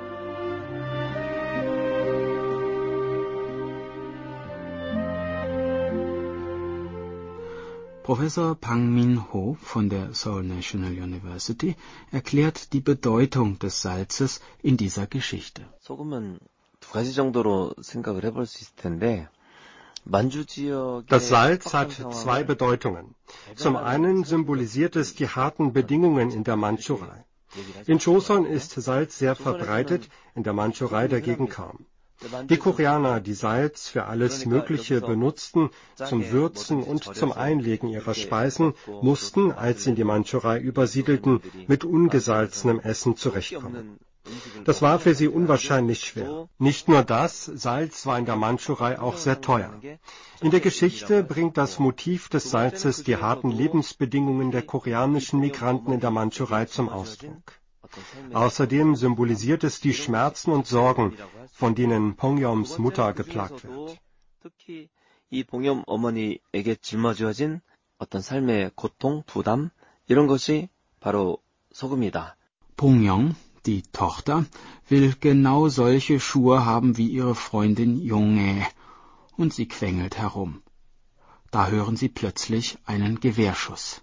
Professor Pang Min-ho von der Seoul National University erklärt die Bedeutung des Salzes in dieser Geschichte. 소금은 두 가지 정도로 생각을 해볼 수 있을 텐데. Das Salz hat zwei Bedeutungen. Zum einen symbolisiert es die harten Bedingungen in der Mandschurei. In Joseon ist Salz sehr verbreitet, in der Mandschurei dagegen kaum. Die Koreaner, die Salz für alles Mögliche benutzten, zum Würzen und zum Einlegen ihrer Speisen, mussten, als sie in die Mandschurei übersiedelten, mit ungesalzenem Essen zurechtkommen. Das war für sie unwahrscheinlich schwer. Nicht nur das, Salz war in der Mandschurei auch sehr teuer. In der Geschichte bringt das Motiv des Salzes die harten Lebensbedingungen der koreanischen Migranten in der Mandschurei zum Ausdruck. Außerdem symbolisiert es die Schmerzen und Sorgen, von denen Pong-yoms Mutter geplagt wird. 이 봉염 어머니에게 짊어지어진 어떤 삶의 고통, 부담 이런 것이 바로 소금이다. Pong-yom, die Tochter, will genau solche Schuhe haben wie ihre Freundin Jong-ae, und sie quengelt herum. Da hören sie plötzlich einen Gewehrschuss.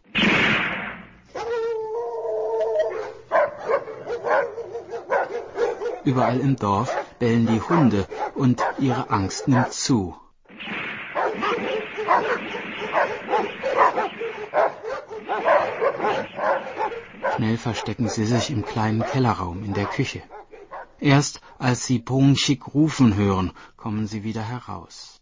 Überall im Dorf bellen die Hunde und ihre Angst nimmt zu. Schnell verstecken sie sich im kleinen Kellerraum in der Küche. Erst als sie Pong-sik rufen hören, kommen sie wieder heraus.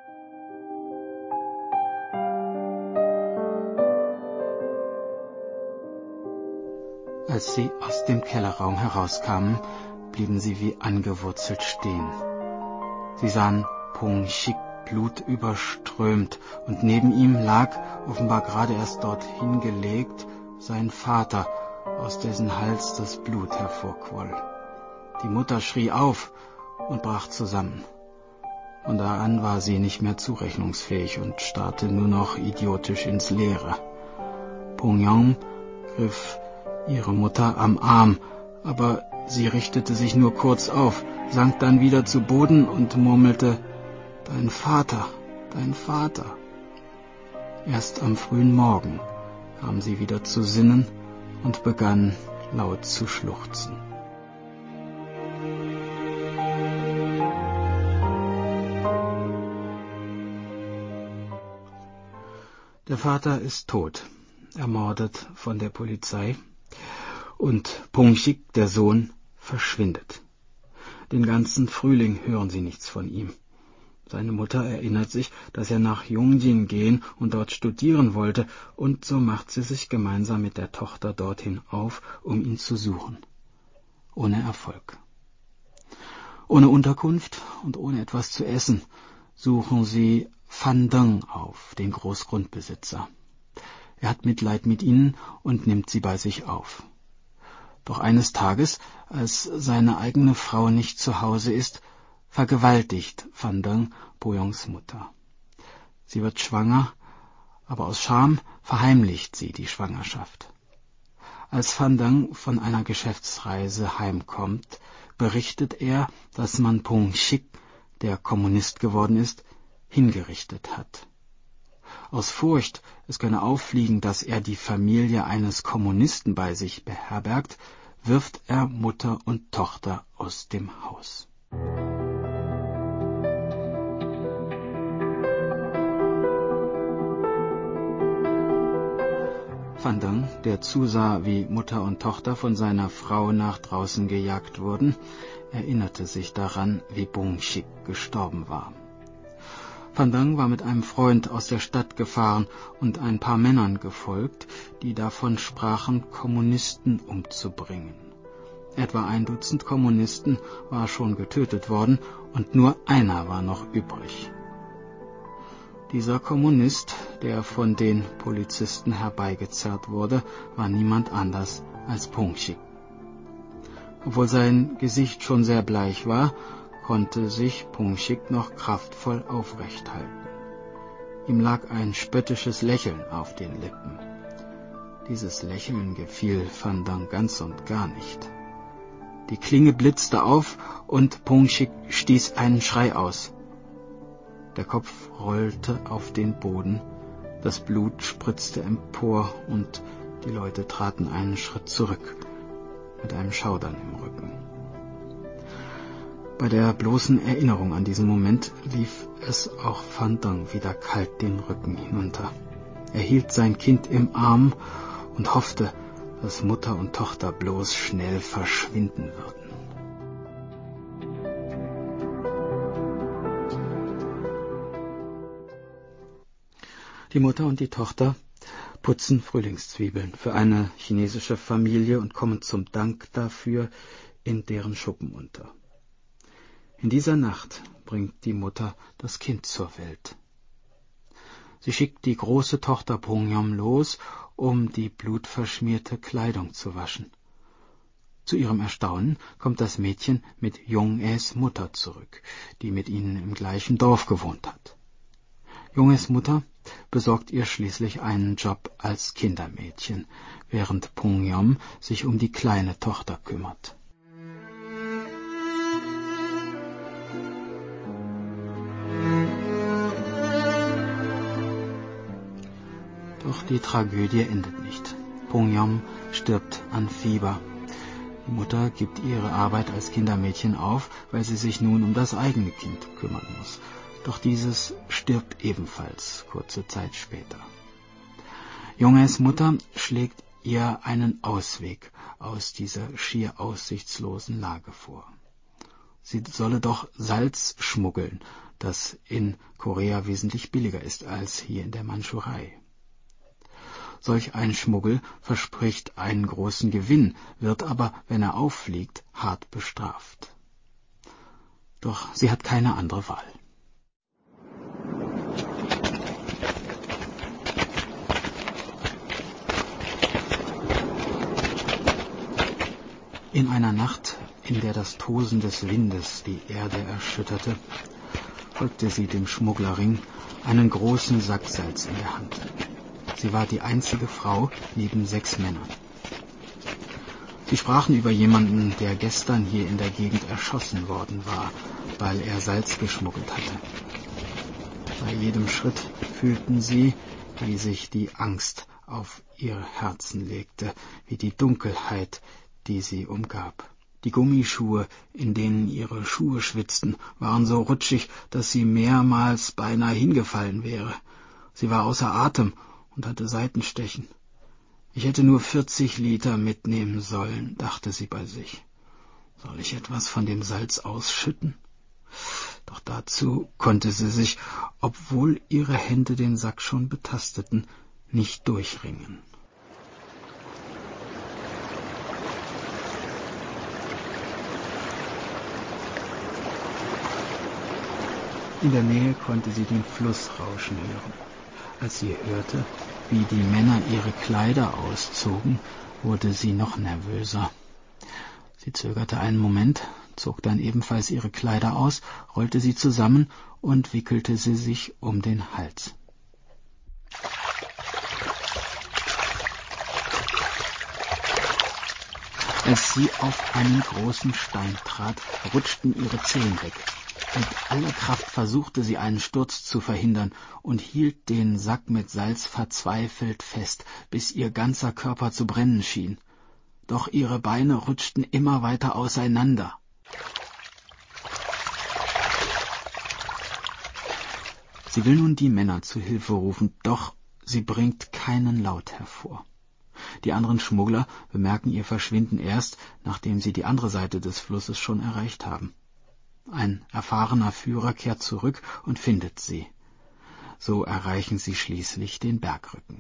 Als sie aus dem Kellerraum herauskamen, blieben sie wie angewurzelt stehen. Sie sahen Pong-sik blutüberströmt, und neben ihm lag, offenbar gerade erst dorthin gelegt, sein Vater, aus dessen Hals das Blut hervorquoll. Die Mutter schrie auf und brach zusammen. Von da an war sie nicht mehr zurechnungsfähig und starrte nur noch idiotisch ins Leere. Pong-yom griff ihre Mutter am Arm, aber sie richtete sich nur kurz auf, sank dann wieder zu Boden und murmelte: »Dein Vater, dein Vater.« Erst am frühen Morgen kam sie wieder zu Sinnen und begann laut zu schluchzen. Der Vater ist tot, ermordet von der Polizei, und Pungsik, der Sohn, verschwindet. Den ganzen Frühling hören sie nichts von ihm. Seine Mutter erinnert sich, dass er nach Yongjin gehen und dort studieren wollte, und so macht sie sich gemeinsam mit der Tochter dorthin auf, um ihn zu suchen. Ohne Erfolg. Ohne Unterkunft und ohne etwas zu essen suchen sie Van Deng auf, den Großgrundbesitzer. Er hat Mitleid mit ihnen und nimmt sie bei sich auf. Doch eines Tages, als seine eigene Frau nicht zu Hause ist, vergewaltigt Van Deng Boyongs Mutter. Sie wird schwanger, aber aus Scham verheimlicht sie die Schwangerschaft. Als Van Deng von einer Geschäftsreise heimkommt, berichtet er, dass man Pungsik, der Kommunist geworden ist, hingerichtet hat. Aus Furcht, es könne auffliegen, dass er die Familie eines Kommunisten bei sich beherbergt, wirft er Mutter und Tochter aus dem Haus. Van Deng, der zusah, wie Mutter und Tochter von seiner Frau nach draußen gejagt wurden, erinnerte sich daran, wie Pungsik gestorben war. Van Deng war mit einem Freund aus der Stadt gefahren und ein paar Männern gefolgt, die davon sprachen, Kommunisten umzubringen. Etwa ein Dutzend Kommunisten war schon getötet worden und nur einer war noch übrig. Dieser Kommunist, der von den Polizisten herbeigezerrt wurde, war niemand anders als Pungsik. Obwohl sein Gesicht schon sehr bleich war, konnte sich Pungsik noch kraftvoll aufrecht halten. Ihm lag ein spöttisches Lächeln auf den Lippen. Dieses Lächeln gefiel Van Deng ganz und gar nicht. Die Klinge blitzte auf und Pungsik stieß einen Schrei aus. Der Kopf rollte auf den Boden, das Blut spritzte empor und die Leute traten einen Schritt zurück, mit einem Schaudern im Rücken. Bei der bloßen Erinnerung an diesen Moment lief es auch Van Deng wieder kalt den Rücken hinunter. Er hielt sein Kind im Arm und hoffte, dass Mutter und Tochter bloß schnell verschwinden würden. Die Mutter und die Tochter putzen Frühlingszwiebeln für eine chinesische Familie und kommen zum Dank dafür in deren Schuppen unter. In dieser Nacht bringt die Mutter das Kind zur Welt. Sie schickt die große Tochter Pongyom los, um die blutverschmierte Kleidung zu waschen. Zu ihrem Erstaunen kommt das Mädchen mit Jong-aes Mutter zurück, die mit ihnen im gleichen Dorf gewohnt hat. Jong-aes Mutter besorgt ihr schließlich einen Job als Kindermädchen, während Pongyom sich um die kleine Tochter kümmert. Doch die Tragödie endet nicht. Pongyom stirbt an Fieber. Die Mutter gibt ihre Arbeit als Kindermädchen auf, weil sie sich nun um das eigene Kind kümmern muss. Doch dieses stirbt ebenfalls kurze Zeit später. Jong-aes Mutter schlägt ihr einen Ausweg aus dieser schier aussichtslosen Lage vor. Sie solle doch Salz schmuggeln, das in Korea wesentlich billiger ist als hier in der Mandschurei. Solch ein Schmuggel verspricht einen großen Gewinn, wird aber, wenn er auffliegt, hart bestraft. Doch sie hat keine andere Wahl. In einer Nacht, in der das Tosen des Windes die Erde erschütterte, folgte sie dem Schmugglerring, einen großen Sack Salz in der Hand. Sie war die einzige Frau neben sechs Männern. Sie sprachen über jemanden, der gestern hier in der Gegend erschossen worden war, weil er Salz geschmuggelt hatte. Bei jedem Schritt fühlten sie, wie sich die Angst auf ihre Herzen legte, wie die Dunkelheit, die sie umgab. Die Gummischuhe, in denen ihre Schuhe schwitzten, waren so rutschig, dass sie mehrmals beinahe hingefallen wäre. Sie war außer Atem und hatte Seitenstechen. Ich hätte nur vierzig Liter mitnehmen sollen, dachte sie bei sich. Soll ich etwas von dem Salz ausschütten? Doch dazu konnte sie sich, obwohl ihre Hände den Sack schon betasteten, nicht durchringen. In der Nähe konnte sie den Fluss rauschen hören. Als sie hörte, wie die Männer ihre Kleider auszogen, wurde sie noch nervöser. Sie zögerte einen Moment, zog dann ebenfalls ihre Kleider aus, rollte sie zusammen und wickelte sie sich um den Hals. Als sie auf einen großen Stein trat, rutschten ihre Zehen weg. Mit aller Kraft versuchte sie, einen Sturz zu verhindern und hielt den Sack mit Salz verzweifelt fest, bis ihr ganzer Körper zu brennen schien. Doch ihre Beine rutschten immer weiter auseinander. Sie will nun die Männer zu Hilfe rufen, doch sie bringt keinen Laut hervor. Die anderen Schmuggler bemerken ihr Verschwinden erst, nachdem sie die andere Seite des Flusses schon erreicht haben. Ein erfahrener Führer kehrt zurück und findet sie. So erreichen sie schließlich den Bergrücken.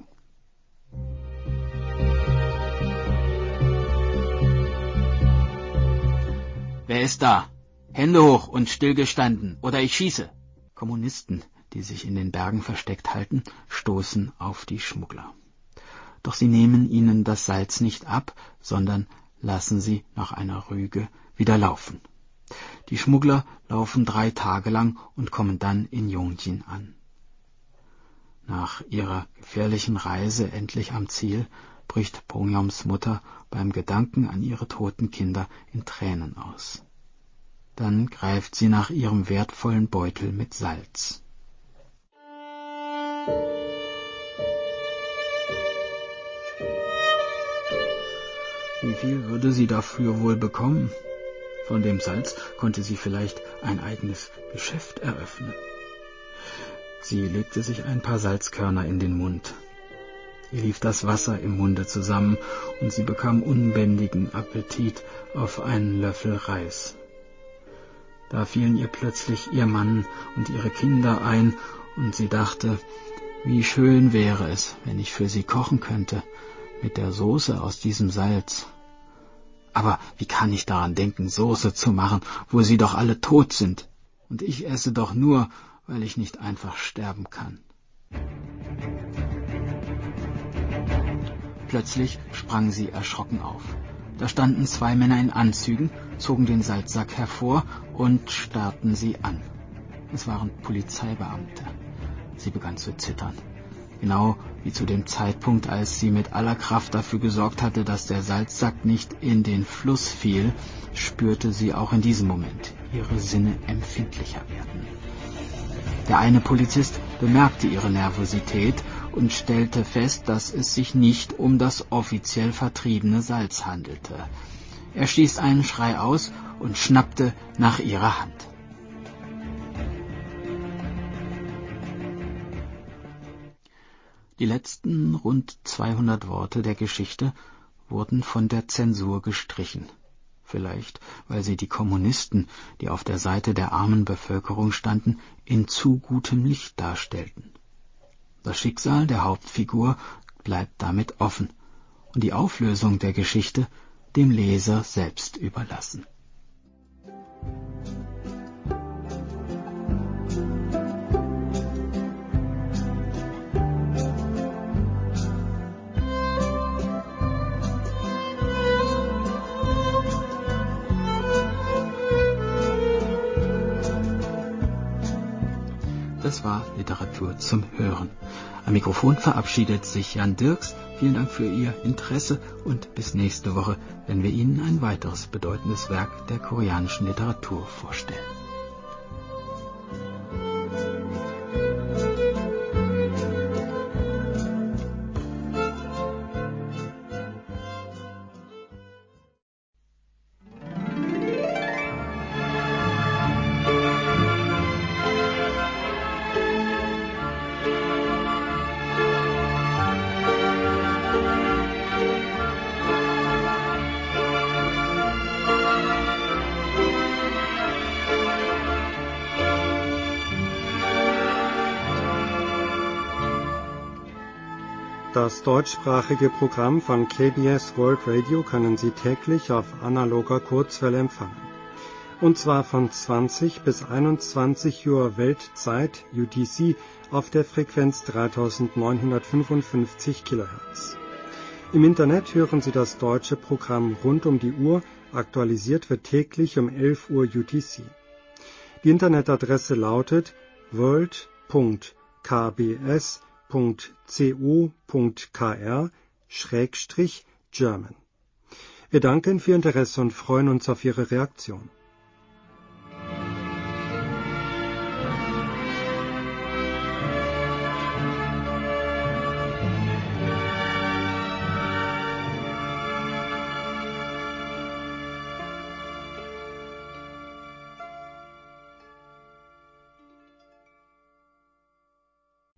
Wer ist da? Hände hoch und stillgestanden, oder ich schieße. Kommunisten, die sich in den Bergen versteckt halten, stoßen auf die Schmuggler. Doch sie nehmen ihnen das Salz nicht ab, sondern lassen sie nach einer Rüge wieder laufen. Die Schmuggler laufen drei Tage lang und kommen dann in Yongjin an. Nach ihrer gefährlichen Reise endlich am Ziel bricht Pongyoms Mutter beim Gedanken an ihre toten Kinder in Tränen aus. Dann greift sie nach ihrem wertvollen Beutel mit Salz. Wie viel würde sie dafür wohl bekommen? Von dem Salz konnte sie vielleicht ein eigenes Geschäft eröffnen. Sie legte sich ein paar Salzkörner in den Mund. Ihr lief das Wasser im Munde zusammen und sie bekam unbändigen Appetit auf einen Löffel Reis. Da fielen ihr plötzlich ihr Mann und ihre Kinder ein und sie dachte, wie schön wäre es, wenn ich für sie kochen könnte, mit der Soße aus diesem Salz. Aber wie kann ich daran denken, Soße zu machen, wo sie doch alle tot sind? Und ich esse doch nur, weil ich nicht einfach sterben kann. Plötzlich sprang sie erschrocken auf. Da standen zwei Männer in Anzügen, zogen den Salzsack hervor und starrten sie an. Es waren Polizeibeamte. Sie begann zu zittern. Genau wie zu dem Zeitpunkt, als sie mit aller Kraft dafür gesorgt hatte, dass der Salzsack nicht in den Fluss fiel, spürte sie auch in diesem Moment ihre Sinne empfindlicher werden. Der eine Polizist bemerkte ihre Nervosität und stellte fest, dass es sich nicht um das offiziell vertriebene Salz handelte. Er stieß einen Schrei aus und schnappte nach ihrer Hand. Die letzten rund zweihundert Worte der Geschichte wurden von der Zensur gestrichen. Vielleicht, weil sie die Kommunisten, die auf der Seite der armen Bevölkerung standen, in zu gutem Licht darstellten. Das Schicksal der Hauptfigur bleibt damit offen und die Auflösung der Geschichte dem Leser selbst überlassen. Das war Literatur zum Hören. Am Mikrofon verabschiedet sich Jan Dirks. Vielen Dank für Ihr Interesse und bis nächste Woche, wenn wir Ihnen ein weiteres bedeutendes Werk der koreanischen Literatur vorstellen. Das deutschsprachige Programm von K B S World Radio können Sie täglich auf analoger Kurzwelle empfangen. Und zwar von zwanzig bis einundzwanzig Uhr Weltzeit U T C auf der Frequenz dreitausendneunhundertfünfundfünfzig Kilohertz. Im Internet hören Sie das deutsche Programm rund um die Uhr, aktualisiert wird täglich um elf Uhr U T C. Die Internetadresse lautet world punkt k b s punkt co punkt k r Schrägstrich German. Wir danken für Ihr Interesse und freuen uns auf Ihre Reaktion.